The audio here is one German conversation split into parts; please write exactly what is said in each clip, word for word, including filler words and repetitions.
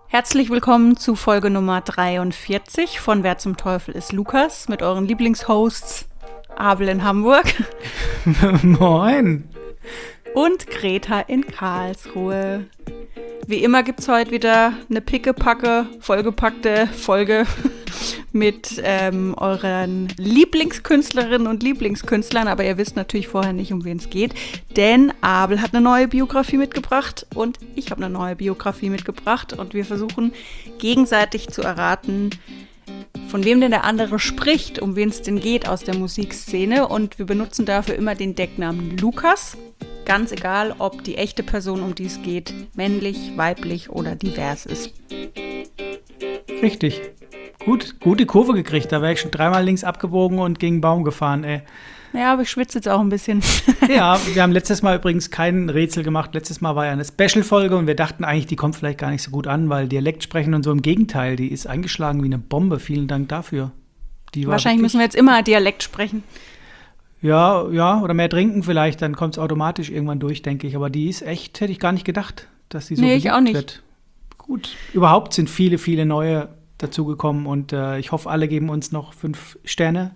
Herzlich willkommen zu Folge Nummer dreiundvierzig von Wer zum Teufel ist Lukas mit euren Lieblingshosts Abel in Hamburg. Moin. Und Greta in Karlsruhe. Wie immer gibt es heute wieder eine pickepacke, vollgepackte Folge mit ähm, euren Lieblingskünstlerinnen und Lieblingskünstlern. Aber ihr wisst natürlich vorher nicht, um wen es geht. Denn Abel hat eine neue Biografie mitgebracht und ich habe eine neue Biografie mitgebracht. Und wir versuchen gegenseitig zu erraten, von wem denn der andere spricht, um wen es denn geht aus der Musikszene. Und wir benutzen dafür immer den Decknamen Lukas. Ganz egal, ob die echte Person, um die es geht, männlich, weiblich oder divers ist. Richtig. Gut, gute Kurve gekriegt. Da wäre ich schon dreimal links abgebogen und gegen einen Baum gefahren, ey. Ja, aber ich schwitze jetzt auch ein bisschen. Ja, wir haben letztes Mal übrigens kein Rätsel gemacht. Letztes Mal war ja eine Special-Folge und wir dachten eigentlich, die kommt vielleicht gar nicht so gut an, weil Dialekt sprechen und so. Im Gegenteil, die ist eingeschlagen wie eine Bombe. Vielen Dank dafür. Die war Wahrscheinlich wirklich, müssen wir jetzt immer Dialekt sprechen. Ja, ja, oder mehr trinken vielleicht, dann kommt es automatisch irgendwann durch, denke ich. Aber die ist echt, hätte ich gar nicht gedacht, dass die so nee, ich auch nicht. wird. Gut, überhaupt sind viele, viele neue dazugekommen und äh, ich hoffe, alle geben uns noch fünf Sterne.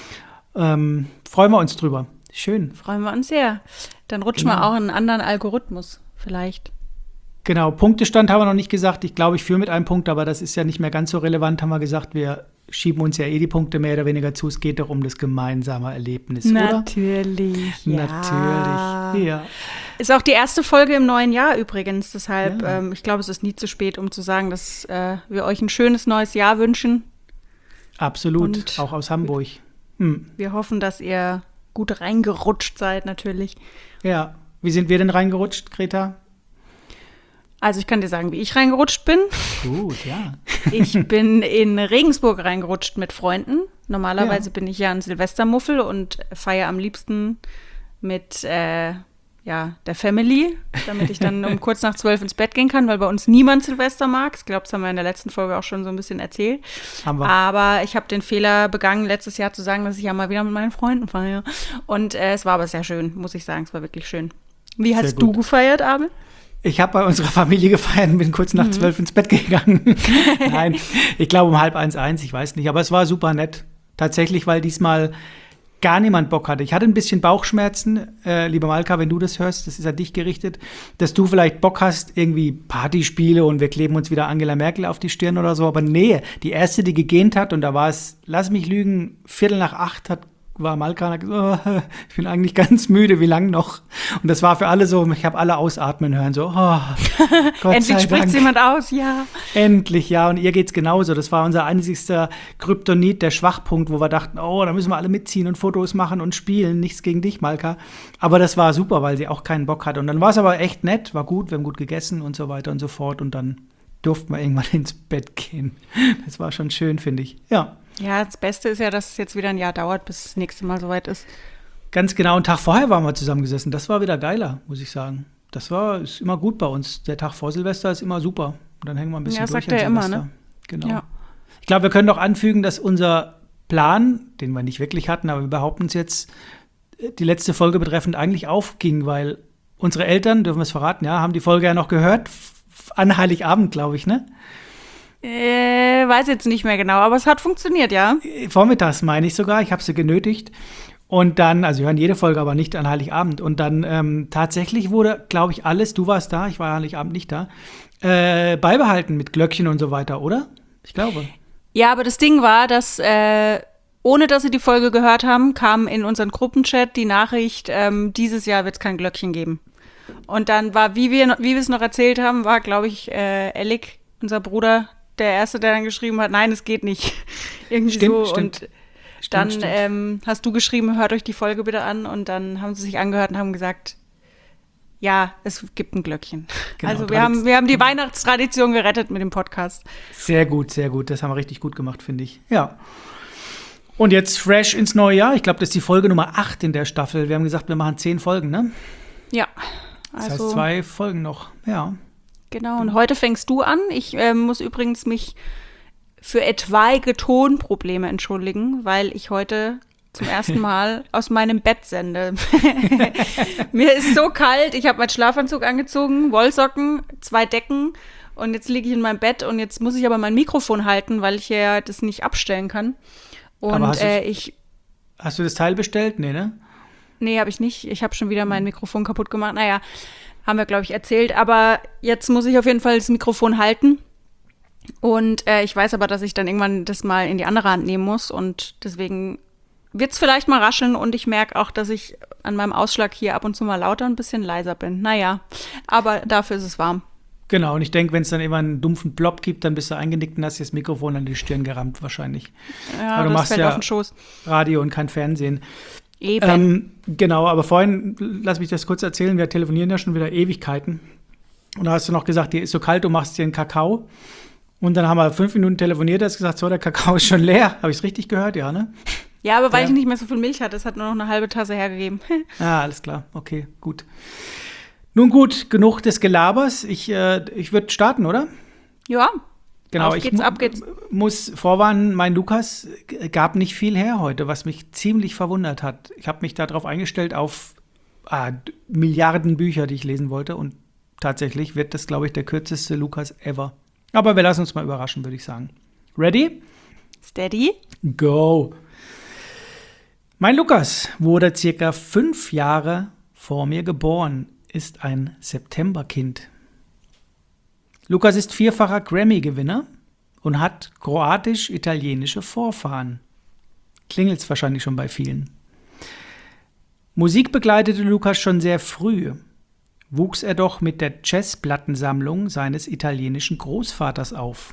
Ähm, freuen wir uns drüber. Schön. Freuen wir uns sehr. Dann rutschen Genau. wir auch in einen anderen Algorithmus vielleicht. Genau, Punktestand haben wir noch nicht gesagt. Ich glaube, ich führe mit einem Punkt, aber das ist ja nicht mehr ganz so relevant, haben wir gesagt. Wir schieben uns ja eh die Punkte mehr oder weniger zu. Es geht doch um das gemeinsame Erlebnis, Natürlich, oder? ja. Natürlich, ja. Ist auch die erste Folge im neuen Jahr übrigens. Deshalb, Ja. ähm, ich glaube, es ist nie zu spät, um zu sagen, dass äh, wir euch ein schönes neues Jahr wünschen. Absolut, Und auch aus Hamburg. Hm. Wir hoffen, dass ihr gut reingerutscht seid natürlich. Ja, wie sind wir denn reingerutscht, Greta? Also ich kann dir sagen, wie ich reingerutscht bin. Gut, ja. Ich bin in Regensburg reingerutscht mit Freunden. Normalerweise Ja. bin ich ja ein Silvestermuffel und feiere am liebsten mit äh, ja, der Family, damit ich dann um kurz nach zwölf ins Bett gehen kann, weil bei uns niemand Silvester mag. Ich glaube, das haben wir in der letzten Folge auch schon so ein bisschen erzählt. Haben wir. Aber ich habe den Fehler begangen, letztes Jahr zu sagen, dass ich ja mal wieder mit meinen Freunden feiere. Und äh, es war aber sehr schön, muss ich sagen. Es war wirklich schön. Wie hast Sehr du gut. gefeiert, Abel? Ich habe bei unserer Familie gefeiert und bin kurz nach zwölf ins Bett gegangen. Nein, ich glaube um halb eins, eins, ich weiß nicht. Aber es war super nett. Tatsächlich, weil diesmal gar niemand Bock hatte. Ich hatte ein bisschen Bauchschmerzen, äh, liebe Malka, wenn du das hörst, das ist an dich gerichtet, dass du vielleicht Bock hast, irgendwie Partyspiele und wir kleben uns wieder Angela Merkel auf die Stirn oder so. Aber nee, die erste, die gegähnt hat, und da war es, lass mich lügen, Viertel nach acht hat war Malka und hat gesagt, oh, ich bin eigentlich ganz müde, wie lang noch? Und das war für alle so, ich habe alle ausatmen hören, so, oh, Gott Endlich sei spricht Dank. jemand aus, ja. Endlich, ja, und ihr geht's genauso. Das war unser einzigster Kryptonit, der Schwachpunkt, wo wir dachten, oh, da müssen wir alle mitziehen und Fotos machen und spielen. Nichts gegen dich, Malka. Aber das war super, weil sie auch keinen Bock hatte. Und dann war es aber echt nett, war gut, wir haben gut gegessen und so weiter und so fort. Und dann durften wir irgendwann ins Bett gehen. Das war schon schön, finde ich. Ja. Ja, das Beste ist ja, dass es jetzt wieder ein Jahr dauert, bis das nächste Mal soweit ist. Ganz genau, einen Tag vorher waren wir zusammengesessen. Das war wieder geiler, muss ich sagen. Das war ist immer gut bei uns. Der Tag vor Silvester ist immer super. Und dann hängen wir ein bisschen Ja, durch sagt er an immer, Silvester. ne? Genau. Ja. Ich glaube, wir können noch anfügen, dass unser Plan, den wir nicht wirklich hatten, aber wir behaupten es jetzt, die letzte Folge betreffend eigentlich aufging, weil unsere Eltern, dürfen wir es verraten, ja, haben die Folge ja noch gehört, f- an Heiligabend, glaube ich, ne? Äh, weiß jetzt nicht mehr genau, aber es hat funktioniert, ja. Vormittags meine ich sogar, ich habe sie genötigt. Und dann, also wir hören jede Folge, aber nicht an Heiligabend. Und dann ähm, tatsächlich wurde, glaube ich, alles, du warst da, ich war Heiligabend nicht da, äh, beibehalten mit Glöckchen und so weiter, oder? Ich glaube. Ja, aber das Ding war, dass äh, ohne dass sie die Folge gehört haben, kam in unseren Gruppenchat die Nachricht, ähm, dieses Jahr wird es kein Glöckchen geben. Und dann war, wie wir wie wir es noch erzählt haben, war, glaube ich, äh, Elik, unser Bruder, der Erste, der dann geschrieben hat, nein, es geht nicht. Irgendwie Stimmt, so. stimmt. Und dann Stimmt, stimmt. Ähm, hast du geschrieben, hört euch die Folge bitte an. Und dann haben sie sich angehört und haben gesagt, ja, es gibt ein Glöckchen. Genau, also wir Tradition- haben, wir haben die Weihnachtstradition gerettet mit dem Podcast. Sehr gut, sehr gut. Das haben wir richtig gut gemacht, finde ich. Ja. Und jetzt fresh ins neue Jahr. Ich glaube, das ist die Folge Nummer acht in der Staffel. Wir haben gesagt, wir machen zehn Folgen, ne? Ja, Das also heißt, zwei Folgen noch. Ja. genau. Und heute fängst du an. Ich äh, muss übrigens mich für etwaige Tonprobleme entschuldigen, weil ich heute zum ersten Mal aus meinem Bett sende. Mir ist so kalt, ich habe meinen Schlafanzug angezogen, Wollsocken, zwei Decken und jetzt liege ich in meinem Bett und jetzt muss ich aber mein Mikrofon halten, weil ich ja das nicht abstellen kann. Und hast äh, ich... Hast du das Teil bestellt? Nee, ne? Nee, habe ich nicht. Ich habe schon wieder mein Mikrofon kaputt gemacht. Naja, haben wir, glaube ich, erzählt. Aber jetzt muss ich auf jeden Fall das Mikrofon halten. Und äh, ich weiß aber, dass ich dann irgendwann das mal in die andere Hand nehmen muss. Und deswegen wird es vielleicht mal rascheln. Und ich merke auch, dass ich an meinem Ausschlag hier ab und zu mal lauter und ein bisschen leiser bin. Naja, aber dafür ist es warm. Genau, und ich denke, wenn es dann immer einen dumpfen Plop gibt, dann bist du eingenickt und hast dir das Mikrofon an die Stirn gerammt wahrscheinlich. Ja, aber du das machst fällt ja auf den Schoß. Radio und kein Fernsehen. Eben. Ähm, genau, aber vorhin, lass mich das kurz erzählen, wir telefonieren ja schon wieder Ewigkeiten. Und da hast du noch gesagt, dir ist so kalt, du machst dir einen Kakao. Und dann haben wir fünf Minuten telefoniert, hast gesagt, so, der Kakao ist schon leer. Habe ich es richtig gehört? Ja, ne? Ja, aber weil ja. ich nicht mehr so viel Milch hatte, es hat nur noch eine halbe Tasse hergegeben. Ah, alles klar, okay, gut. Nun gut, genug des Gelabers. Ich, äh, ich würde starten, oder? Ja, genau, auf ich geht's, mu- ab geht's. muss vorwarnen, mein Lukas g- gab nicht viel her heute, was mich ziemlich verwundert hat. Ich habe mich darauf eingestellt, auf ah, d- Milliarden Bücher, die ich lesen wollte. Und tatsächlich wird das, glaube ich, der kürzeste Lukas ever. Aber wir lassen uns mal überraschen, würde ich sagen. Ready? Steady. Go! Mein Lukas wurde circa fünf Jahre vor mir geboren, ist ein Septemberkind. Lukas ist vierfacher Grammy-Gewinner und hat kroatisch-italienische Vorfahren. Klingelt's wahrscheinlich schon bei vielen. Musik begleitete Lukas schon sehr früh, wuchs er doch mit der Jazzplattensammlung seines italienischen Großvaters auf.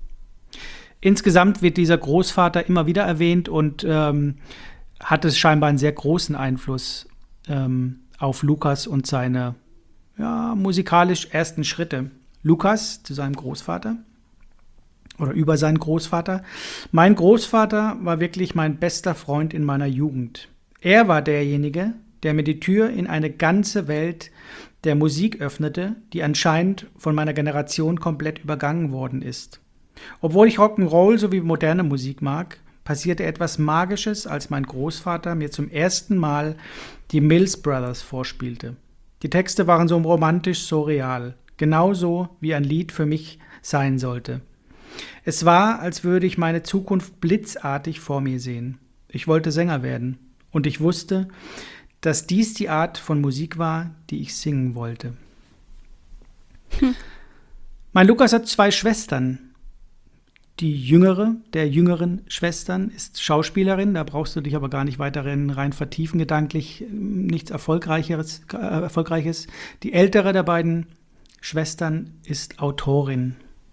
Insgesamt wird dieser Großvater immer wieder erwähnt und ähm, hatte scheinbar einen sehr großen Einfluss ähm, auf Lukas und seine ja, musikalisch ersten Schritte. Lukas zu seinem Großvater oder über seinen Großvater. Mein Großvater war wirklich mein bester Freund in meiner Jugend. Er war derjenige, der mir die Tür in eine ganze Welt der Musik öffnete, die anscheinend von meiner Generation komplett übergangen worden ist. Obwohl ich Rock'n'Roll sowie moderne Musik mag, passierte etwas Magisches, als mein Großvater mir zum ersten Mal die Mills Brothers vorspielte. Die Texte waren so romantisch, so real, genauso wie ein Lied für mich sein sollte. Es war, als würde ich meine Zukunft blitzartig vor mir sehen. Ich wollte Sänger werden und ich wusste, dass dies die Art von Musik war, die ich singen wollte. Hm. Mein Lukas hat zwei Schwestern. Die jüngere der jüngeren Schwestern ist Schauspielerin, da brauchst du dich aber gar nicht weiterhin rein vertiefen, gedanklich nichts Erfolgreicheres, äh, Erfolgreiches. Die ältere der beiden Schwestern ist Autorin.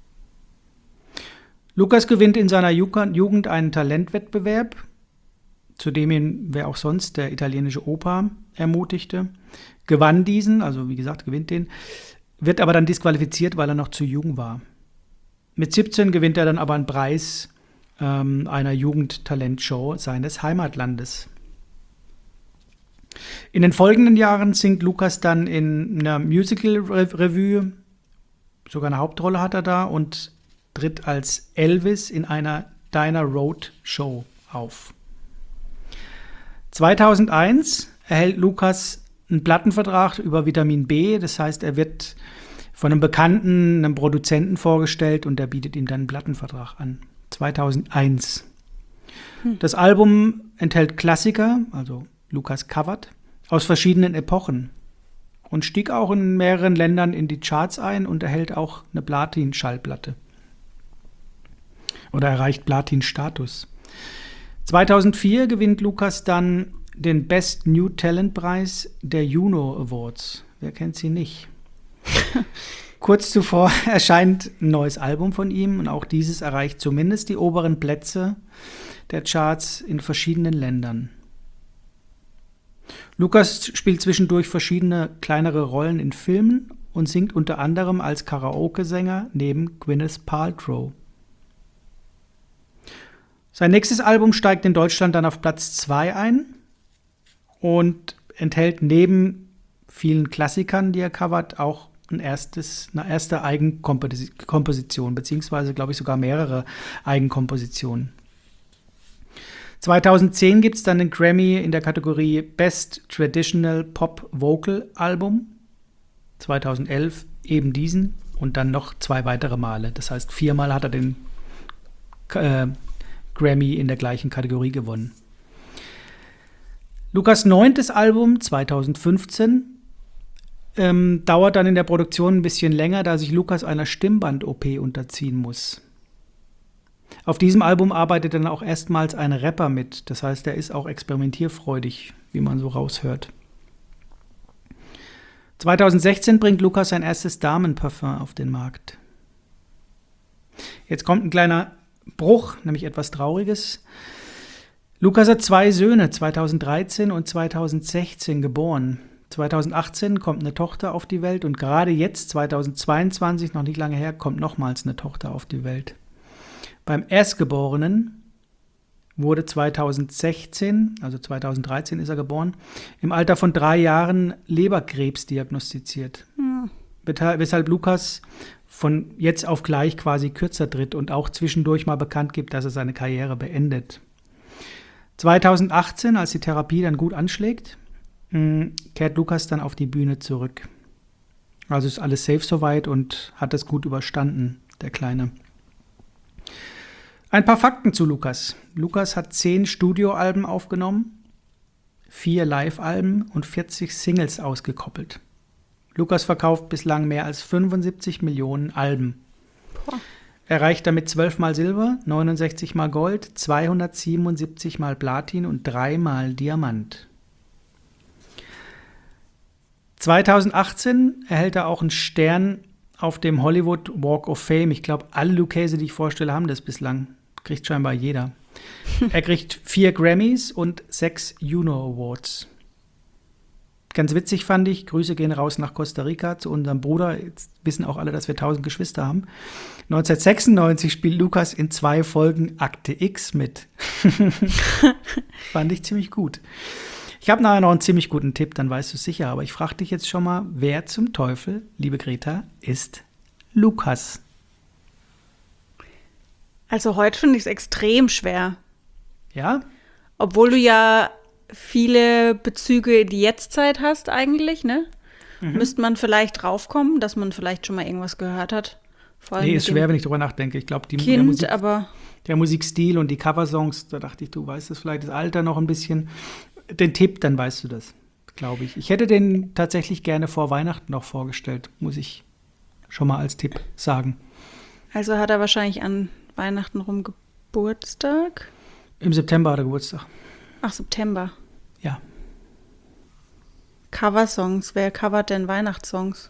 Lukas gewinnt in seiner Jugend einen Talentwettbewerb, zu dem ihn wer auch sonst der italienische Opa ermutigte, gewann diesen, also wie gesagt, gewinnt den, wird aber dann disqualifiziert, weil er noch zu jung war. Mit siebzehn gewinnt er dann aber einen Preis ähm, einer Jugendtalentshow seines Heimatlandes. In den folgenden Jahren singt Lukas dann in einer Musical-Revue, sogar eine Hauptrolle hat er da, und tritt als Elvis in einer Dinah Road Show auf. zweitausendeins erhält Lukas einen Plattenvertrag über Vitamin B, das heißt, er wird von einem Bekannten, einem Produzenten vorgestellt und der bietet ihm dann einen Plattenvertrag an. zweitausendeins. Hm. Das Album enthält Klassiker, also Lukas covert, aus verschiedenen Epochen und stieg auch in mehreren Ländern in die Charts ein und erhält auch eine Platin-Schallplatte. Oder erreicht Platin-Status. zweitausendvier gewinnt Lukas dann den Best New Talent Preis der Juno Awards. Wer kennt sie nicht? Kurz zuvor erscheint ein neues Album von ihm und auch dieses erreicht zumindest die oberen Plätze der Charts in verschiedenen Ländern. Lukas spielt zwischendurch verschiedene kleinere Rollen in Filmen und singt unter anderem als Karaoke-Sänger neben Gwyneth Paltrow. Sein nächstes Album steigt in Deutschland dann auf Platz zwei ein und enthält neben vielen Klassikern, die er covert, auch ein erstes, eine erste Eigenkomposition, beziehungsweise, glaube ich, sogar mehrere Eigenkompositionen. zweitausendzehn gibt es dann den Grammy in der Kategorie Best Traditional Pop Vocal Album. zweitausendelf eben diesen und dann noch zwei weitere Male. Das heißt, viermal hat er den äh, Grammy in der gleichen Kategorie gewonnen. Lukas' neuntes Album zweitausendfünfzehn ähm, dauert dann in der Produktion ein bisschen länger, da sich Lukas einer Stimmband-O P unterziehen muss. Auf diesem Album arbeitet dann auch erstmals ein Rapper mit. Das heißt, er ist auch experimentierfreudig, wie man so raushört. zweitausendsechzehn bringt Lukas sein erstes Damenparfum auf den Markt. Jetzt kommt ein kleiner Bruch, nämlich etwas Trauriges. Lukas hat zwei Söhne, zweitausenddreizehn und zweitausendsechzehn geboren. zweitausendachtzehn kommt eine Tochter auf die Welt und gerade jetzt, zweitausendzweiundzwanzig, noch nicht lange her, kommt nochmals eine Tochter auf die Welt. Beim Erstgeborenen wurde zweitausendsechzehn, also zweitausenddreizehn ist er geboren, im Alter von drei Jahren Leberkrebs diagnostiziert. Hm. Weshalb Lukas von jetzt auf gleich quasi kürzer tritt und auch zwischendurch mal bekannt gibt, dass er seine Karriere beendet. zweitausendachtzehn, als die Therapie dann gut anschlägt, kehrt Lukas dann auf die Bühne zurück. Also ist alles safe soweit und hat es gut überstanden, der Kleine. Ein paar Fakten zu Lukas. Lukas hat zehn Studioalben aufgenommen, vier Live-Alben und vierzig Singles ausgekoppelt. Lukas verkauft bislang mehr als fünfundsiebzig Millionen Alben. Boah. Erreicht damit zwölf Mal Silber, neunundsechzig Mal Gold, zweihundertsiebenundsiebzig Mal Platin und drei Mal Diamant. zweitausendachtzehn erhält er auch einen Stern auf dem Hollywood Walk of Fame. Ich glaube, alle Lucchese, die ich vorstelle, haben das bislang. Kriegt scheinbar jeder. Er kriegt vier Grammys und sechs Juno Awards. Ganz witzig fand ich, Grüße gehen raus nach Costa Rica zu unserem Bruder. Jetzt wissen auch alle, dass wir tausend Geschwister haben. neunzehnhundertsechsundneunzig spielt Lukas in zwei Folgen Akte X mit. Fand ich ziemlich gut. Ich habe nachher noch einen ziemlich guten Tipp, dann weißt du es sicher. Aber ich frage dich jetzt schon mal, wer zum Teufel, liebe Greta, ist Lukas? Also heute finde ich es extrem schwer. Ja? Obwohl du ja viele Bezüge in die Jetztzeit hast eigentlich, ne? Mhm. Müsste man vielleicht draufkommen, dass man vielleicht schon mal irgendwas gehört hat. Vor allem nee, ist schwer, wenn ich drüber nachdenke. Ich glaube, die kind, der, Musik, aber der Musikstil und die Coversongs, da dachte ich, du weißt es vielleicht, das Alter noch ein bisschen. Den Tipp, dann weißt du das, glaube ich. Ich hätte den tatsächlich gerne vor Weihnachten noch vorgestellt, muss ich schon mal als Tipp sagen. Also hat er wahrscheinlich an Weihnachten rum Geburtstag? Im September hat er Geburtstag. Ach, September. Ja. Coversongs. Wer covert denn Weihnachtssongs?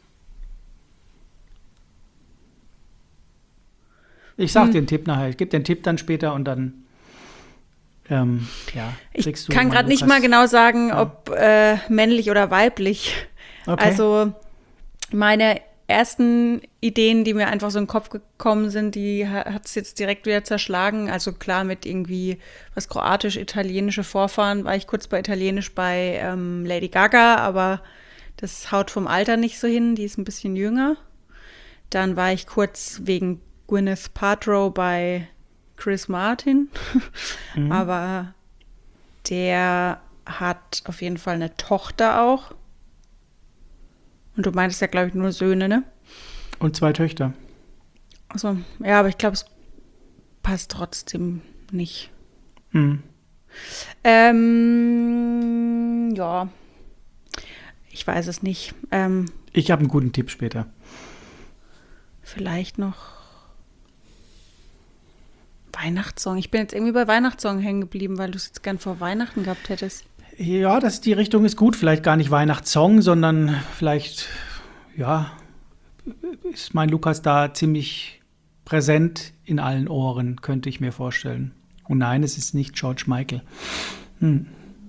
Ich sag hm. dir den Tipp nachher. Ich gebe den Tipp dann später und dann ähm, ja, kriegst du. Ich kann gerade nicht mal genau sagen, ja. ob äh, männlich oder weiblich. Okay. Also meine ersten Ideen, die mir einfach so in den Kopf gekommen sind, die hat es jetzt direkt wieder zerschlagen. Also klar, mit irgendwie was kroatisch-italienische Vorfahren war ich kurz bei Italienisch bei ähm, Lady Gaga, aber das haut vom Alter nicht so hin, die ist ein bisschen jünger. Dann war ich kurz wegen Gwyneth Paltrow bei Chris Martin, mhm. aber der hat auf jeden Fall eine Tochter auch. Und du meintest ja, glaube ich, nur Söhne, ne? Und zwei Töchter. Also, ja, aber ich glaube, es passt trotzdem nicht. Mhm. Ähm, ja. Ich weiß es nicht. Ähm, ich habe einen guten Tipp später. Vielleicht noch Weihnachtssong. Ich bin jetzt irgendwie bei Weihnachtssong hängen geblieben, weil du es jetzt gern vor Weihnachten gehabt hättest. Ja, das, die Richtung ist gut. Vielleicht gar nicht Weihnachtssong, sondern vielleicht, ja, ist mein Lukas da ziemlich präsent in allen Ohren, könnte ich mir vorstellen. Und nein, es ist nicht George Michael. Hm.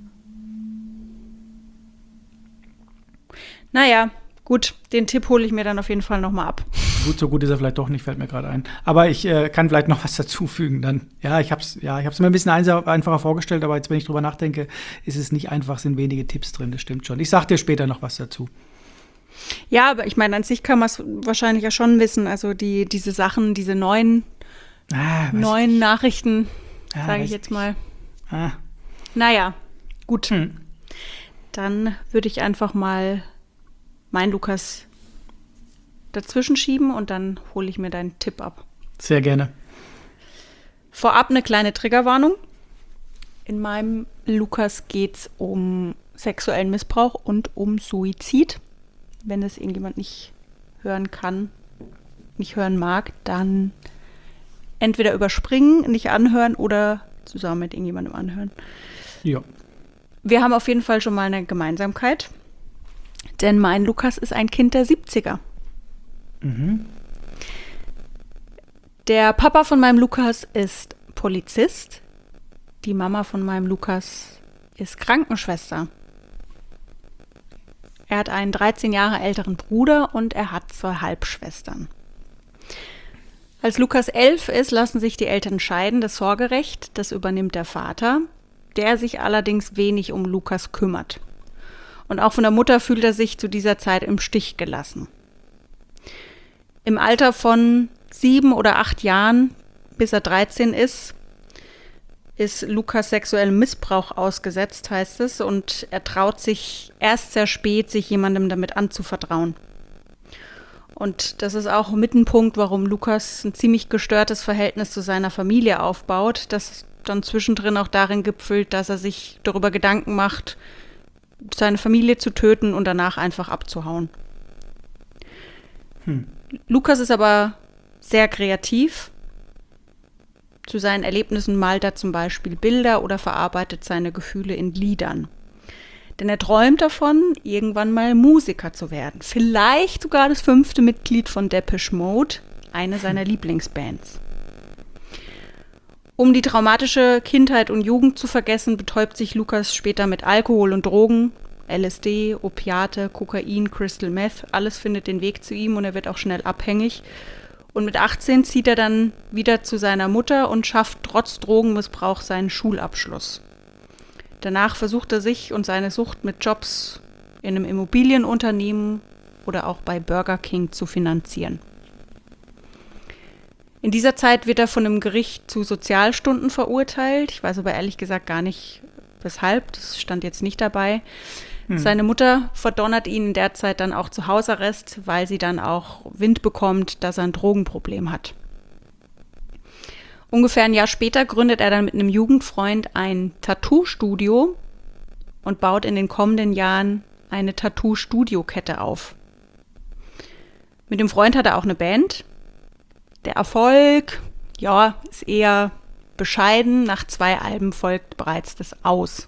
Naja, gut, den Tipp hole ich mir dann auf jeden Fall nochmal ab. Gut, so gut ist er vielleicht doch nicht, fällt mir gerade ein. Aber ich äh, kann vielleicht noch was dazufügen dann. Ja, ich habe es ja, ich hab's mir ein bisschen einfacher vorgestellt, aber jetzt, wenn ich drüber nachdenke, ist es nicht einfach, sind wenige Tipps drin, das stimmt schon. Ich sag dir später noch was dazu. Ja, aber ich meine, an sich kann man es wahrscheinlich ja schon wissen. Also die, diese Sachen, diese neuen, ah, neuen Nachrichten, ja, sage ich jetzt mal. Ah. Naja, gut. Hm. Dann würde ich einfach mal mein Lukas dazwischen schieben und dann hole ich mir deinen Tipp ab. Sehr gerne. Vorab eine kleine Triggerwarnung. In meinem Lukas geht es um sexuellen Missbrauch und um Suizid. Wenn es irgendjemand nicht hören kann, nicht hören mag, dann entweder überspringen, nicht anhören oder zusammen mit irgendjemandem anhören. Ja. Wir haben auf jeden Fall schon mal eine Gemeinsamkeit, denn mein Lukas ist ein Kind der siebziger. Mhm. Der Papa von meinem Lukas ist Polizist. Die Mama von meinem Lukas ist Krankenschwester. Er hat einen dreizehn Jahre älteren Bruder und er hat zwei Halbschwestern. Als Lukas elf ist, lassen sich die Eltern scheiden. Das Sorgerecht, das übernimmt der Vater, der sich allerdings wenig um Lukas kümmert. Und auch von der Mutter fühlt er sich zu dieser Zeit im Stich gelassen. Im Alter von sieben oder acht Jahren, bis er dreizehn ist, ist Lukas sexuellem Missbrauch ausgesetzt, heißt es, und er traut sich erst sehr spät, sich jemandem damit anzuvertrauen. Und das ist auch mit ein Punkt, warum Lukas ein ziemlich gestörtes Verhältnis zu seiner Familie aufbaut, das dann zwischendrin auch darin gipfelt, dass er sich darüber Gedanken macht, seine Familie zu töten und danach einfach abzuhauen. Hm. Lukas ist aber sehr kreativ. Zu seinen Erlebnissen malt er zum Beispiel Bilder oder verarbeitet seine Gefühle in Liedern. Denn er träumt davon, irgendwann mal Musiker zu werden. Vielleicht sogar das fünfte Mitglied von Depeche Mode, eine seiner Lieblingsbands. Um die traumatische Kindheit und Jugend zu vergessen, betäubt sich Lukas später mit Alkohol und Drogen. L S D, Opiate, Kokain, Crystal Meth, alles findet den Weg zu ihm und er wird auch schnell abhängig. Und mit achtzehn zieht er dann wieder zu seiner Mutter und schafft trotz Drogenmissbrauch seinen Schulabschluss. Danach versucht er sich und seine Sucht mit Jobs in einem Immobilienunternehmen oder auch bei Burger King zu finanzieren. In dieser Zeit wird er von einem Gericht zu Sozialstunden verurteilt. Ich weiß aber ehrlich gesagt gar nicht, weshalb. Das stand jetzt nicht dabei. Hm. Seine Mutter verdonnert ihn in der Zeit dann auch zu Hausarrest, weil sie dann auch Wind bekommt, dass er ein Drogenproblem hat. Ungefähr ein Jahr später gründet er dann mit einem Jugendfreund ein Tattoo-Studio und baut in den kommenden Jahren eine Tattoo-Studio-Kette auf. Mit dem Freund hat er auch eine Band. Der Erfolg, ja, ist eher bescheiden. Nach zwei Alben folgt bereits das Aus.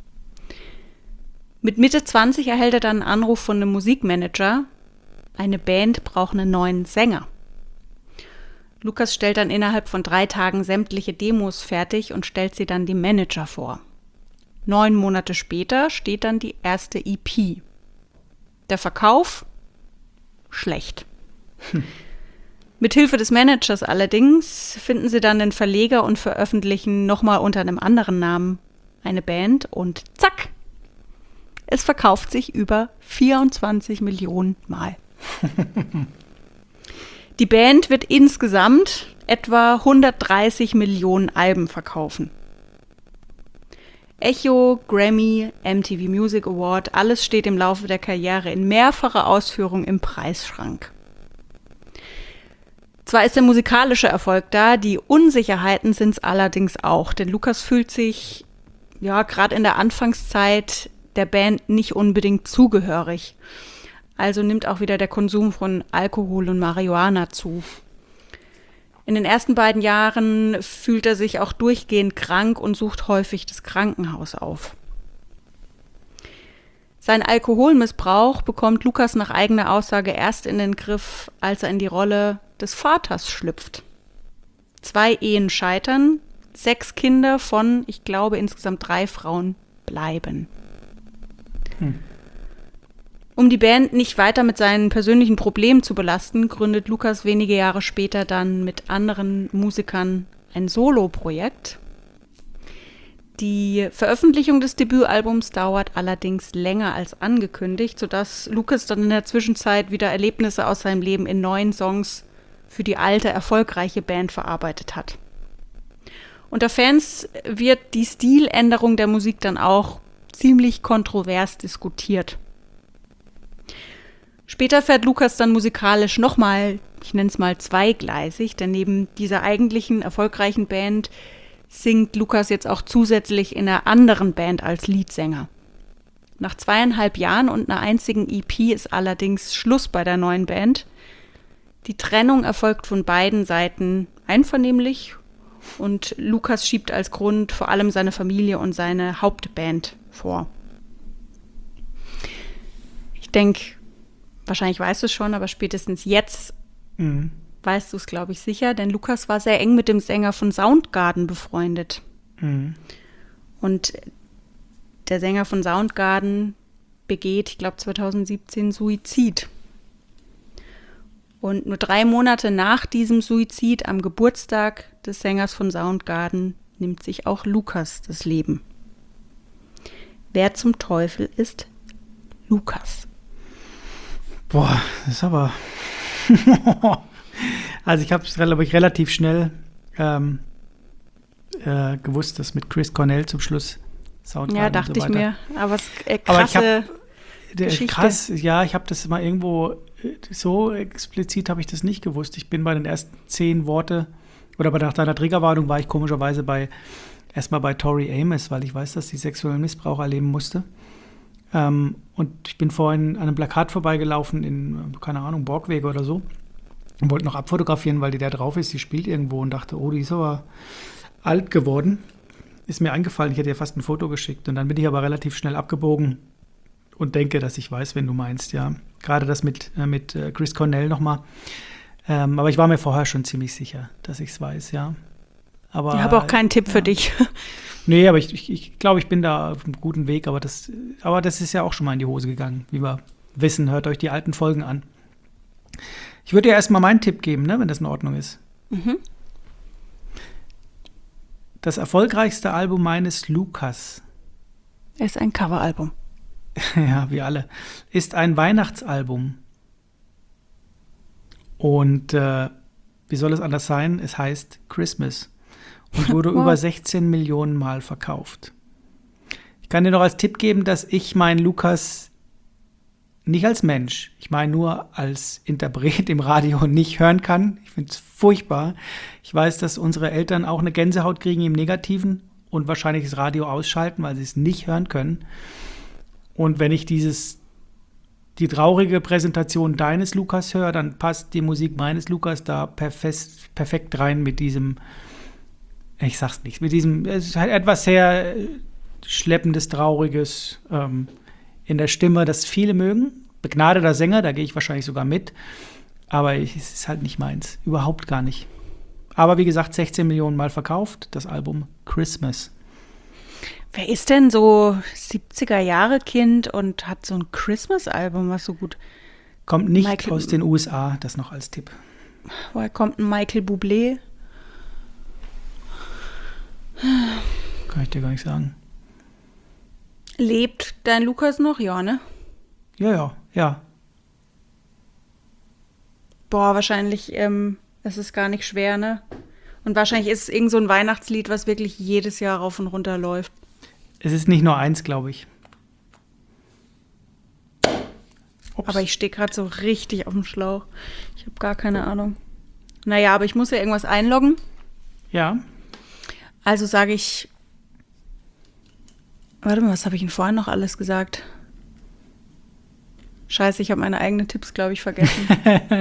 Mit Mitte zwanzig erhält er dann einen Anruf von einem Musikmanager. Eine Band braucht einen neuen Sänger. Lukas stellt dann innerhalb von drei Tagen sämtliche Demos fertig und stellt sie dann dem Manager vor. Neun Monate später steht dann die erste E P. Der Verkauf? Schlecht. Hm. Mithilfe des Managers allerdings finden sie dann den Verleger und veröffentlichen nochmal unter einem anderen Namen eine Band und zack! Es verkauft sich über vierundzwanzig Millionen Mal. Die Band wird insgesamt etwa hundertdreißig Millionen Alben verkaufen. Echo, Grammy, M T V Music Award, alles steht im Laufe der Karriere in mehrfacher Ausführung im Preisschrank. Zwar ist der musikalische Erfolg da, die Unsicherheiten sind es allerdings auch, denn Lukas fühlt sich, ja, gerade in der Anfangszeit der Band nicht unbedingt zugehörig. Also nimmt auch wieder der Konsum von Alkohol und Marihuana zu. In den ersten beiden Jahren fühlt er sich auch durchgehend krank und sucht häufig das Krankenhaus auf. Sein Alkoholmissbrauch bekommt Lukas nach eigener Aussage erst in den Griff, als er in die Rolle des Vaters schlüpft. Zwei Ehen scheitern, sechs Kinder von, ich glaube, insgesamt drei Frauen bleiben. Hm. Um die Band nicht weiter mit seinen persönlichen Problemen zu belasten, gründet Lukas wenige Jahre später dann mit anderen Musikern ein Solo-Projekt. Die Veröffentlichung des Debütalbums dauert allerdings länger als angekündigt, sodass Lukas dann in der Zwischenzeit wieder Erlebnisse aus seinem Leben in neuen Songs für die alte, erfolgreiche Band verarbeitet hat. Unter Fans wird die Stiländerung der Musik dann auch ziemlich kontrovers diskutiert. Später fährt Lukas dann musikalisch nochmal, ich nenne es mal zweigleisig, denn neben dieser eigentlichen erfolgreichen Band singt Lukas jetzt auch zusätzlich in einer anderen Band als Leadsänger. Nach zweieinhalb Jahren und einer einzigen E P ist allerdings Schluss bei der neuen Band. Die Trennung erfolgt von beiden Seiten einvernehmlich und Lukas schiebt als Grund vor allem seine Familie und seine Hauptband vor. Ich denke, wahrscheinlich weißt du es schon, aber spätestens jetzt mhm. weißt du es, glaube ich, sicher, denn Lukas war sehr eng mit dem Sänger von Soundgarden befreundet. Mhm. Und der Sänger von Soundgarden begeht, ich glaube zweitausendsiebzehn, Suizid. Und nur drei Monate nach diesem Suizid, am Geburtstag des Sängers von Soundgarden, nimmt sich auch Lukas das Leben. Wer zum Teufel ist Lukas? Boah, das ist aber... Also ich habe es, glaube ich, relativ schnell ähm, äh, gewusst, dass mit Chris Cornell zum Schluss Soundgarden Ja, dachte und so ich mir. Aber es äh, krasse aber ich hab, der, Geschichte. Krass, ja, ich habe das mal irgendwo, so explizit habe ich das nicht gewusst. Ich bin bei den ersten zehn Worte, oder bei nach deiner Triggerwarnung war ich komischerweise bei, erstmal bei Tori Amos, weil ich weiß, dass sie sexuellen Missbrauch erleben musste. Ähm, und ich bin vorhin an einem Plakat vorbeigelaufen in, keine Ahnung, Borgwege oder so und wollte noch abfotografieren, weil die da drauf ist. Die spielt irgendwo und dachte, oh, die ist aber alt geworden. Ist mir eingefallen, ich hätte ihr fast ein Foto geschickt. Und dann bin ich aber relativ schnell abgebogen und denke, dass ich weiß, wen du meinst, ja. Gerade das mit, äh, mit äh, Chris Cornell nochmal. Ähm, aber ich war mir vorher schon ziemlich sicher, dass ich es weiß, ja. Aber, ich habe auch keinen Tipp ja. für dich. Nee, aber ich, ich, ich glaube, ich bin da auf einem guten Weg. Aber das, aber das ist ja auch schon mal in die Hose gegangen, wie wir wissen. Hört euch die alten Folgen an. Ich würde dir erstmal meinen Tipp geben, ne, wenn das in Ordnung ist. Mhm. Das erfolgreichste Album meines Lukas. Ist ein Coveralbum. Ja, wie alle. Ist ein Weihnachtsalbum. Und äh, wie soll es anders sein? Es heißt Christmas. Und wurde wow. über sechzehn Millionen Mal verkauft. Ich kann dir noch als Tipp geben, dass ich meinen Lukas nicht als Mensch, ich meine nur als Interpret im Radio nicht hören kann. Ich finde es furchtbar. Ich weiß, dass unsere Eltern auch eine Gänsehaut kriegen im Negativen und wahrscheinlich das Radio ausschalten, weil sie es nicht hören können. Und wenn ich dieses, die traurige Präsentation deines Lukas höre, dann passt die Musik meines Lukas da perfekt, perfekt rein mit diesem, ich sag's nicht, mit diesem, es ist halt etwas sehr schleppendes, trauriges ähm, in der Stimme, das viele mögen. Begnadeter Sänger, da gehe ich wahrscheinlich sogar mit. Aber ich, es ist halt nicht meins. Überhaupt gar nicht. Aber wie gesagt, sechzehn Millionen Mal verkauft, das Album Christmas. Wer ist denn so siebziger-Jahre-Kind und hat so ein Christmas-Album, was so gut... Kommt nicht Michael, aus den U S A, das noch als Tipp. Woher kommt ein Michael Bublé? Kann ich dir gar nicht sagen. Lebt dein Lukas noch? Ja, ne? Ja, ja, ja. Boah, wahrscheinlich ähm, ist es gar nicht schwer, ne? Und wahrscheinlich ist es irgend so ein Weihnachtslied, was wirklich jedes Jahr rauf und runter läuft. Es ist nicht nur eins, glaube ich. Ups. Aber ich stehe gerade so richtig auf dem Schlauch. Ich habe gar keine Ahnung. Naja, aber ich muss ja irgendwas einloggen. Ja. Also sage ich... Warte mal, was habe ich denn vorhin noch alles gesagt? Scheiße, ich habe meine eigenen Tipps, glaube ich, vergessen.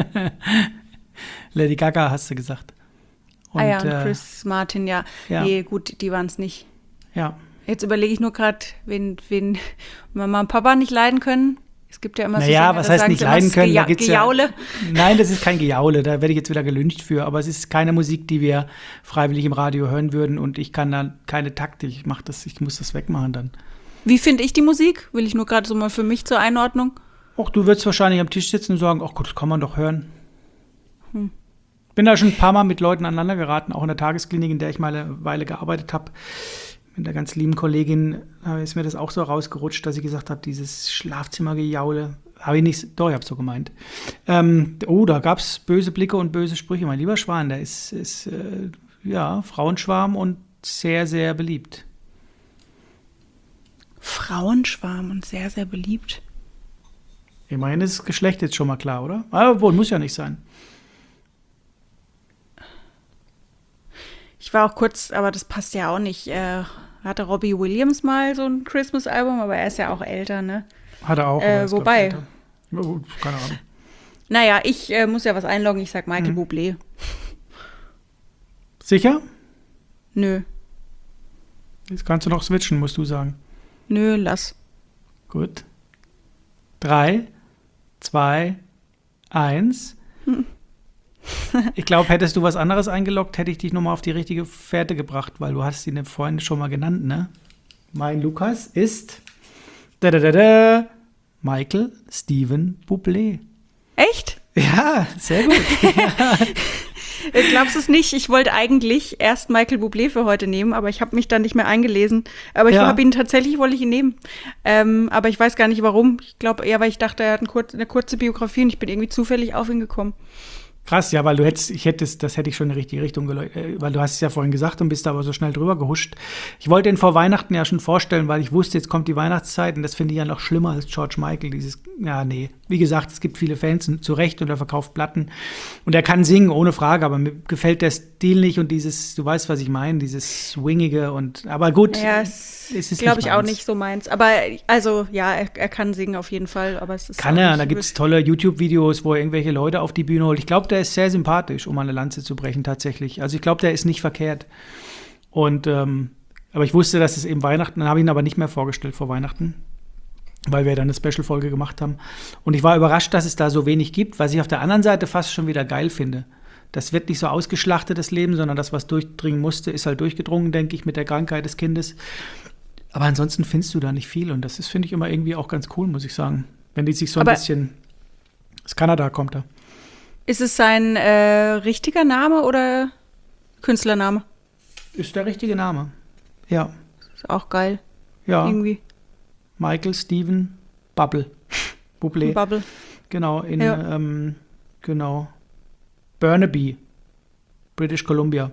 Lady Gaga hast du gesagt. Und, ah ja, und Chris äh, Martin, ja. ja. Nee, gut, die waren es nicht. Ja. Jetzt überlege ich nur gerade, wen, wen Mama und Papa nicht leiden können. Es gibt ja immer naja, so Sänger, was heißt nicht leiden können? Geja- da gibt's Gejaule. Ja, nein, das ist kein Gejaule, da werde ich jetzt wieder gelyncht für. Aber es ist keine Musik, die wir freiwillig im Radio hören würden. Und ich kann da keine Taktik, ich mach das, ich muss das wegmachen dann. Wie finde ich die Musik? Will ich nur gerade so mal für mich zur Einordnung. Ach, du würdest wahrscheinlich am Tisch sitzen und sagen, ach gut, das kann man doch hören. Hm. Bin da schon ein paar Mal mit Leuten aneinander geraten, auch in der Tagesklinik, in der ich mal eine Weile gearbeitet habe. Mit einer ganz lieben Kollegin ist mir das auch so rausgerutscht, dass sie gesagt hat, dieses Schlafzimmergejaule, habe ich nicht, doch, ich habe es so gemeint. Ähm, oh, da gab es böse Blicke und böse Sprüche. Mein lieber Schwan, der ist, ist äh, ja, Frauenschwarm und sehr, sehr beliebt. Frauenschwarm und sehr, sehr beliebt. Immerhin ist das Geschlecht jetzt schon mal klar, oder? Aber wohl, muss ja nicht sein. Ich war auch kurz, aber das passt ja auch nicht. Äh, hatte Robbie Williams mal so ein Christmas-Album, aber er ist ja auch älter, ne? Hat er auch. Äh, aber ist, wobei. glaub ich, älter. Keine Ahnung. Naja, ich äh, muss ja was einloggen. Ich sag Michael mhm. Bublé. Sicher? Nö. Jetzt kannst du noch switchen, musst du sagen. Nö, lass. Gut. Drei, zwei, eins. Hm. Ich glaube, hättest du was anderes eingeloggt, hätte ich dich nochmal auf die richtige Fährte gebracht, weil du hast ihn vorhin schon mal genannt, ne? Mein Lukas ist da, da, da, da, Michael Steven Bublé. Echt? Ja, sehr gut. Ja. Glaubst du es nicht? Ich wollte eigentlich erst Michael Bublé für heute nehmen, aber ich habe mich dann nicht mehr eingelesen. Aber ich ja. habe ihn tatsächlich, wollte ich ihn nehmen. Ähm, aber ich weiß gar nicht, warum. Ich glaube eher, weil ich dachte, er hat eine kurze, eine kurze Biografie und ich bin irgendwie zufällig auf ihn gekommen. Krass, ja, weil du hättest, ich hätte das hätte ich schon in die richtige Richtung geleuchtet, weil du hast es ja vorhin gesagt und bist da aber so schnell drüber gehuscht. Ich wollte ihn vor Weihnachten ja schon vorstellen, weil ich wusste, jetzt kommt die Weihnachtszeit und das finde ich ja noch schlimmer als George Michael, dieses, ja, nee. Wie gesagt, es gibt viele Fans, zu Recht, und er verkauft Platten und er kann singen, ohne Frage, aber mir gefällt der Stil nicht und dieses, du weißt, was ich meine, dieses Swingige und, aber gut. Ja, es ist glaube ich auch nicht so meins, aber also, ja, er, er kann singen auf jeden Fall, aber es ist kann er, da gibt es tolle YouTube-Videos, wo er irgendwelche Leute auf die Bühne holt. Ich glaube, der ist sehr sympathisch, um eine Lanze zu brechen, tatsächlich. Also ich glaube, der ist nicht verkehrt. Und, ähm, aber ich wusste, dass es eben Weihnachten, dann habe ich ihn aber nicht mehr vorgestellt vor Weihnachten, weil wir dann eine Special-Folge gemacht haben. Und ich war überrascht, dass es da so wenig gibt, was ich auf der anderen Seite fast schon wieder geil finde. Das wird nicht so ausgeschlachtet, das Leben, sondern das, was durchdringen musste, ist halt durchgedrungen, denke ich, mit der Krankheit des Kindes. Aber ansonsten findest du da nicht viel. Und das ist, finde ich, immer irgendwie auch ganz cool, muss ich sagen. Wenn die sich so ein aber bisschen, aus Kanada kommt er. Ist es sein äh, richtiger Name oder Künstlername? Ist der richtige Name, ja. Ist auch geil. Ja. Irgendwie. Michael Steven Bubble. Bublé. Bubble. Genau, in, ja. ähm, genau. Burnaby, British Columbia.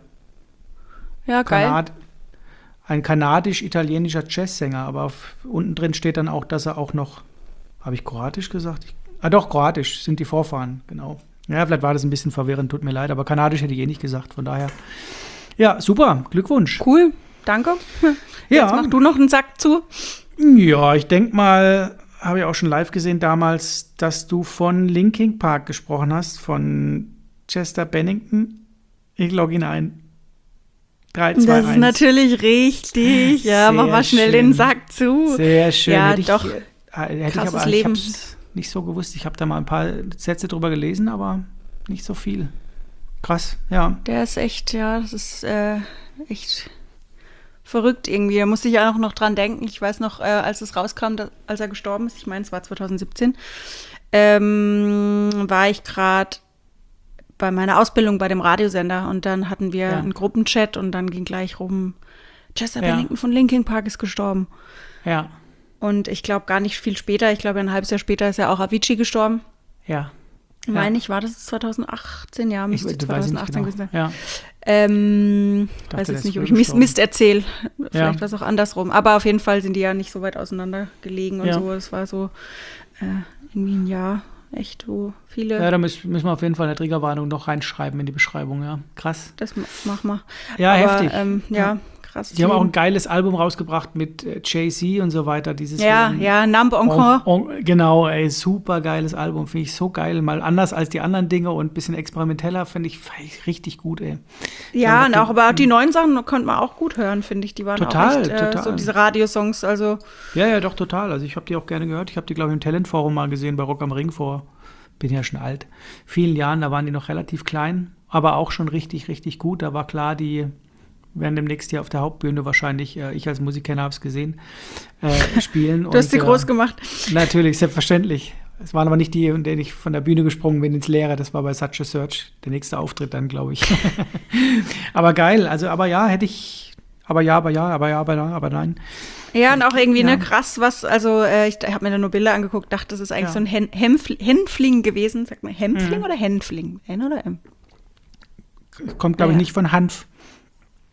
Ja, geil. Kanad- ein kanadisch-italienischer Jazzsänger, aber auf, unten drin steht dann auch, dass er auch noch, habe ich kroatisch gesagt? Ich, ah doch, kroatisch sind die Vorfahren, genau. Ja, vielleicht war das ein bisschen verwirrend, tut mir leid, aber kanadisch hätte ich eh nicht gesagt, von daher. Ja, super, Glückwunsch. Cool, danke. Ja. Jetzt mach du noch einen Sack zu. Ja, ich denke mal, habe ich auch schon live gesehen damals, dass du von Linkin Park gesprochen hast, von Chester Bennington. Ich logge ihn ein. drei, zwei, eins. Das ist natürlich richtig. Ja, Sehr mach mal schnell schön. den Sack zu. Sehr schön. Ja, hätte doch. Ich, hätte ich Krasses aber, Leben. Ich hab's nicht so gewusst. Ich habe da mal ein paar Sätze drüber gelesen, aber nicht so viel. Krass, ja. Der ist echt, ja, das ist äh, echt verrückt irgendwie. Da musste ich ja auch noch dran denken. Ich weiß noch, äh, als es rauskam, dass, als er gestorben ist, ich meine, es war zwanzig siebzehn, ähm, war ich gerade bei meiner Ausbildung bei dem Radiosender und dann hatten wir Ja. einen Gruppenchat und dann ging gleich rum, Chester Ja. Bennington von Linkin Park ist gestorben. Ja, Und ich glaube gar nicht viel später, ich glaube ein halbes Jahr später ist ja auch Avicii gestorben. ja. Meine ich, war das zwanzig achtzehn? Ja, müsste Ich, weiß ich zwanzig nicht achtzehn genau. gewesen sein. Ja. Ähm, Ich dachte, weiß der jetzt ist nicht, ob früh ich Mist, gestorben. Mist erzähle. Vielleicht Ja. war es auch andersrum. Aber auf jeden Fall sind die ja nicht so weit auseinander gelegen und Ja. so. Es war so äh, irgendwie ein Jahr, echt, wo viele. Ja, da müssen, müssen wir auf jeden Fall eine Triggerwarnung noch reinschreiben in die Beschreibung, ja. Krass. Das ma- mach mal. Ja, Aber, heftig. Ähm, ja, Ja. krass. Die haben auch ein geiles Album rausgebracht mit äh, Jay-Z und so weiter. Dieses Ja, ähm, ja, Number On, Encore. on, genau, ey, super geiles Album, finde ich so geil. Mal anders als die anderen Dinge und ein bisschen experimenteller, finde ich, find ich richtig gut, ey. Ja, Ja, und auch, aber auch die neuen Sachen konnte man auch gut hören, finde ich. Die waren Total, auch echt, äh, total. so diese Radiosongs, also Ja, ja, doch, total. Also ich habe die auch gerne gehört. Ich habe die, glaube ich, im Talentforum mal gesehen bei Rock am Ring vor, bin ja schon alt, vielen Jahren. Da waren die noch relativ klein, aber auch schon richtig, richtig gut. Da war klar, die werden demnächst hier auf der Hauptbühne wahrscheinlich, äh, ich als Musiker habe es gesehen, äh, spielen. du hast sie und, groß äh, gemacht. Natürlich, selbstverständlich. Es waren aber nicht die, in denen ich von der Bühne gesprungen bin ins Leere. Das war bei Such a Search der nächste Auftritt dann, glaube ich. Aber geil. Also, aber ja, hätte ich. Aber ja, aber ja, aber ja, aber ja, aber nein. Ja, und auch irgendwie, Ja. ne, krass, was, also äh, ich habe mir da nur Bilder angeguckt, dachte, das ist eigentlich Ja. so ein Hen Hemfl Hänfling gewesen. Sagt man Hänfling Mhm. oder Hänfling? N oder M? Kommt, glaube ich, Ja. nicht von Hanf.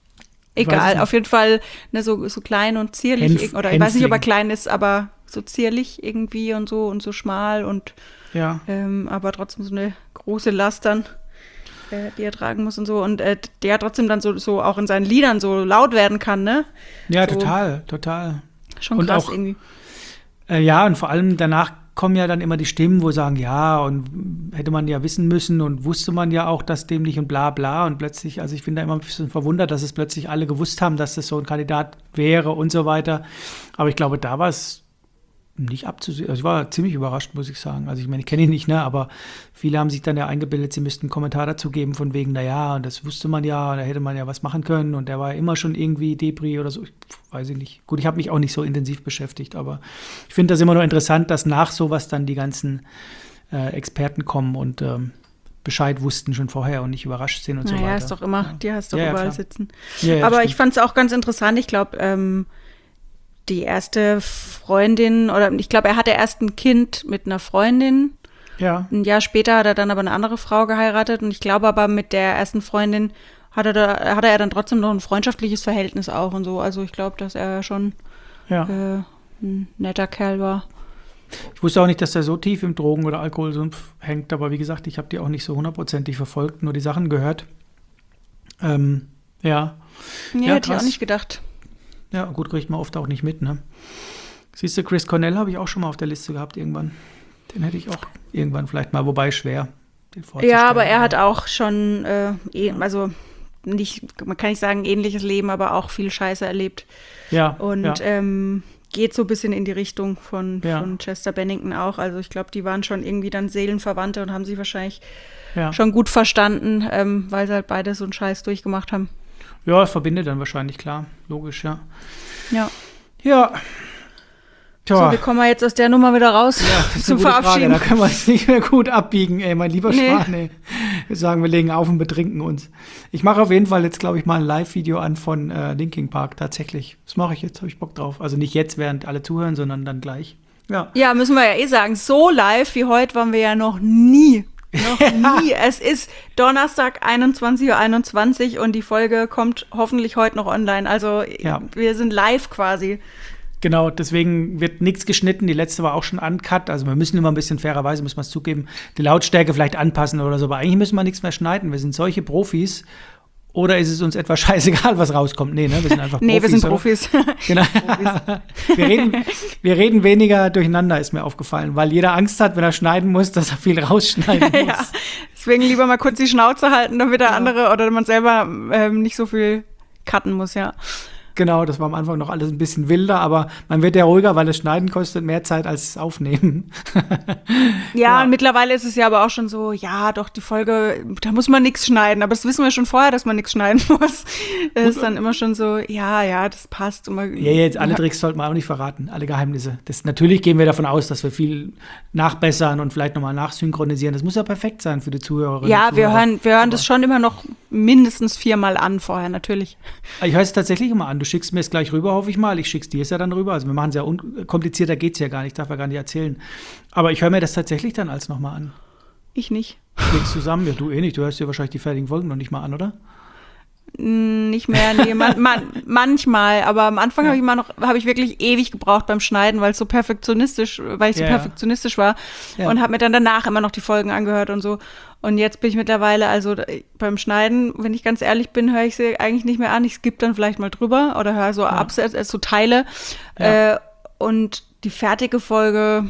Egal, auf jeden Fall ne, so, so klein und zierlich. Hänf- oder ich weiß nicht, ob er Hänfling. klein ist, aber so zierlich irgendwie und so und so schmal und Ja. ähm, aber trotzdem so eine große Last dann, äh, die er tragen muss und so. Und äh, der trotzdem dann so, so auch in seinen Liedern so laut werden kann, ne? Ja, So. total, total. Schon Und krass auch- irgendwie. Äh, ja, und vor allem danach kommen ja dann immer die Stimmen, wo sagen, ja, und hätte man ja wissen müssen und wusste man ja auch das dem nicht und bla bla. Und plötzlich, also ich bin da immer ein bisschen verwundert, dass es plötzlich alle gewusst haben, dass das so ein Kandidat wäre und so weiter. Aber ich glaube, da war es nicht abzusehen. Also ich war ziemlich überrascht, muss ich sagen. Also ich meine, ich kenne ihn nicht, ne? Aber viele haben sich dann ja eingebildet, sie müssten einen Kommentar dazu geben, von wegen, naja, und das wusste man ja, und da hätte man ja was machen können und der war ja immer schon irgendwie Depri oder so. Ich weiß ich nicht. Gut, ich habe mich auch nicht so intensiv beschäftigt, aber ich finde das immer nur interessant, dass nach sowas dann die ganzen äh, Experten kommen und ähm, Bescheid wussten schon vorher und nicht überrascht sind und so Naja, weiter. ist doch immer, Ja. die hast doch Ja, ja, überall klar. sitzen. Ja, ja, Aber stimmt. ich fand es auch ganz interessant. Ich glaube, ähm, die erste Freundin, oder ich glaube, er hatte erst ein Kind mit einer Freundin. Ja, Ein Jahr später hat er dann aber eine andere Frau geheiratet. Und ich glaube aber, mit der ersten Freundin hat er, da, hatte er dann trotzdem noch ein freundschaftliches Verhältnis auch und so. Also ich glaube, dass er schon ja. äh, ein netter Kerl war. Ich wusste auch nicht, dass der so tief im Drogen- oder Alkoholsumpf hängt, aber wie gesagt, ich habe die auch nicht so hundertprozentig verfolgt, nur die Sachen gehört. Ähm, ja. Nee, Ja, hätte ich auch krass. nicht gedacht. Ja, gut, kriegt man oft auch nicht mit, ne? Siehst du, Chris Cornell habe ich auch schon mal auf der Liste gehabt irgendwann. Den hätte ich auch irgendwann vielleicht mal, wobei schwer. Den vorzustellen. Ja, aber er hat auch schon, äh, eh, also nicht, man kann nicht sagen ähnliches Leben, aber auch viel Scheiße erlebt. Ja, Und ja. ähm, geht so ein bisschen in die Richtung von, Ja. von Chester Bennington auch. Also ich glaube, die waren schon irgendwie dann Seelenverwandte und haben sich wahrscheinlich ja. schon gut verstanden, ähm, weil sie halt beide so einen Scheiß durchgemacht haben. Ja, verbindet dann wahrscheinlich, klar. Logisch, ja. Ja. Ja. Tja. So, wie kommen wir jetzt aus der Nummer wieder raus Das ist zum eine gute Frage. Verabschieden? Da können wir es nicht mehr gut abbiegen, ey, mein lieber Nee. Schwan, ey. Wir sagen, wir legen auf und betrinken uns. Ich mache auf jeden Fall jetzt, glaube ich, mal ein Live-Video an von äh, Linkin Park, tatsächlich. Das mache ich jetzt, habe ich Bock drauf. Also nicht jetzt, während alle zuhören, sondern dann gleich. Ja. Ja, müssen wir ja eh sagen, so live wie heute waren wir ja noch nie. Noch nie. Es ist Donnerstag, einundzwanzig Uhr einundzwanzig und die Folge kommt hoffentlich heute noch online. Also Ja. wir sind live quasi. Genau, deswegen wird nichts geschnitten. Die letzte war auch schon uncut. Also wir müssen immer ein bisschen fairerweise, muss man es zugeben, die Lautstärke vielleicht anpassen oder so. Aber eigentlich müssen wir nichts mehr schneiden. Wir sind solche Profis. Oder ist es uns etwa scheißegal, was rauskommt? Nee, ne? Wir sind einfach Nee, Profis. wir sind oder? Profis. Genau. wir, reden, wir reden weniger durcheinander, ist mir aufgefallen, weil jeder Angst hat, wenn er schneiden muss, dass er viel rausschneiden muss. Ja. Deswegen lieber mal kurz die Schnauze halten, damit der Ja. andere oder man selber ähm, nicht so viel cutten muss, ja. Genau, das war am Anfang noch alles ein bisschen wilder, aber man wird ja ruhiger, weil das Schneiden kostet mehr Zeit als das Aufnehmen. Ja, Ja. und mittlerweile ist es ja aber auch schon so, ja, doch, die Folge, da muss man nichts schneiden. Aber das wissen wir schon vorher, dass man nichts schneiden muss. Das ist dann immer schon so, ja, ja, das passt. Und man, Ja, jetzt alle Tricks sollten wir auch nicht verraten, alle Geheimnisse. Das, natürlich gehen wir davon aus, dass wir viel nachbessern und vielleicht nochmal nachsynchronisieren. Das muss ja perfekt sein für die Zuhörerinnen. Ja, und wir Zuhörer. hören, wir hören Aber das schon immer noch mindestens viermal an vorher, natürlich. Ich höre es tatsächlich immer an. Du schickst mir es gleich rüber, hoffe ich mal. Ich schick's dir es ja dann rüber. Also wir machen es ja unkomplizierter, geht's ja gar nicht, darf ja gar nicht erzählen. Aber ich höre mir das tatsächlich dann als nochmal an. Ich nicht. Legst zusammen? Ja, du eh nicht. Du hörst dir wahrscheinlich die fertigen Folgen noch nicht mal an, oder? Mm, Nicht mehr, nee, man, man, manchmal, aber am Anfang habe ich mal noch, habe ich wirklich ewig gebraucht beim Schneiden, weil es so perfektionistisch, weil ich so Ja, ja. perfektionistisch war Ja. und habe mir dann danach immer noch die Folgen angehört und so. Und jetzt bin ich mittlerweile, also äh, beim Schneiden, wenn ich ganz ehrlich bin, höre ich sie eigentlich nicht mehr an. Ich skippe dann vielleicht mal drüber oder höre so Absätze, äh, so Teile. Ja. Äh, und die fertige Folge,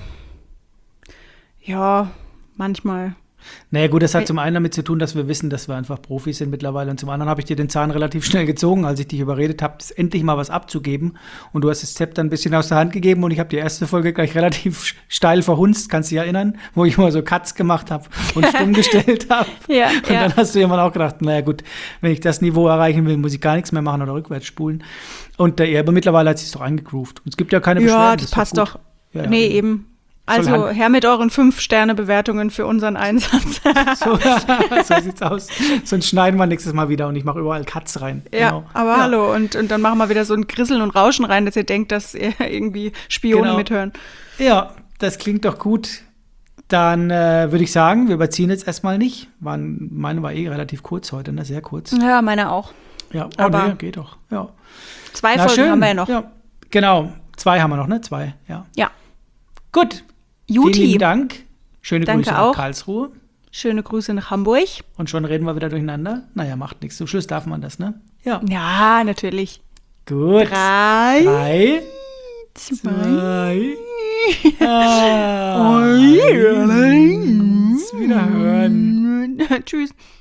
ja, manchmal. Naja gut, das hat zum einen damit zu tun, dass wir wissen, dass wir einfach Profis sind mittlerweile und zum anderen habe ich dir den Zahn relativ schnell gezogen, als ich dich überredet habe, endlich mal was abzugeben und du hast das Zepter ein bisschen aus der Hand gegeben und ich habe die erste Folge gleich relativ steil verhunzt, kannst du dich erinnern, wo ich mal so Cuts gemacht habe und stumm gestellt habe. Ja, Und ja. dann hast du irgendwann auch gedacht, naja gut, wenn ich das Niveau erreichen will, muss ich gar nichts mehr machen oder rückwärts spulen. Und äh, ja, aber mittlerweile hat es sich doch eingegroovt. Und es gibt ja keine Beschwerden. Ja, das ist passt gut. doch. Ja, ja. Nee, eben. Also Soll Hand- her mit euren fünf-Sterne-Bewertungen für unseren Einsatz. So, so sieht's aus. Sonst schneiden wir nächstes Mal wieder und ich mache überall Cuts rein. Ja, Genau. aber Ja. hallo. Und, und dann machen wir wieder so ein Grisseln und Rauschen rein, dass ihr denkt, dass ihr irgendwie Spione Genau. mithören. Ja, das klingt doch gut. Dann äh, würde ich sagen, wir überziehen jetzt erstmal nicht. Waren, meine war eh relativ kurz heute, ne? Sehr kurz. Ja, meine auch. Ja, oh, Aber nee, geht doch. Ja. zwei Na, Folgen schön. haben wir ja noch. Ja, genau. Zwei haben wir noch, ne? Zwei, ja. Ja. Gut. Juti. Vielen lieben Dank. Schöne Danke Grüße auch. nach Karlsruhe. Schöne Grüße nach Hamburg. Und schon reden wir wieder durcheinander. Naja, macht nichts. Zum Schluss darf man das, ne? Ja. Ja, natürlich. Gut. Drei. Drei. Zwei. Zwei. Ah, eins. Wiederhören. Tschüss.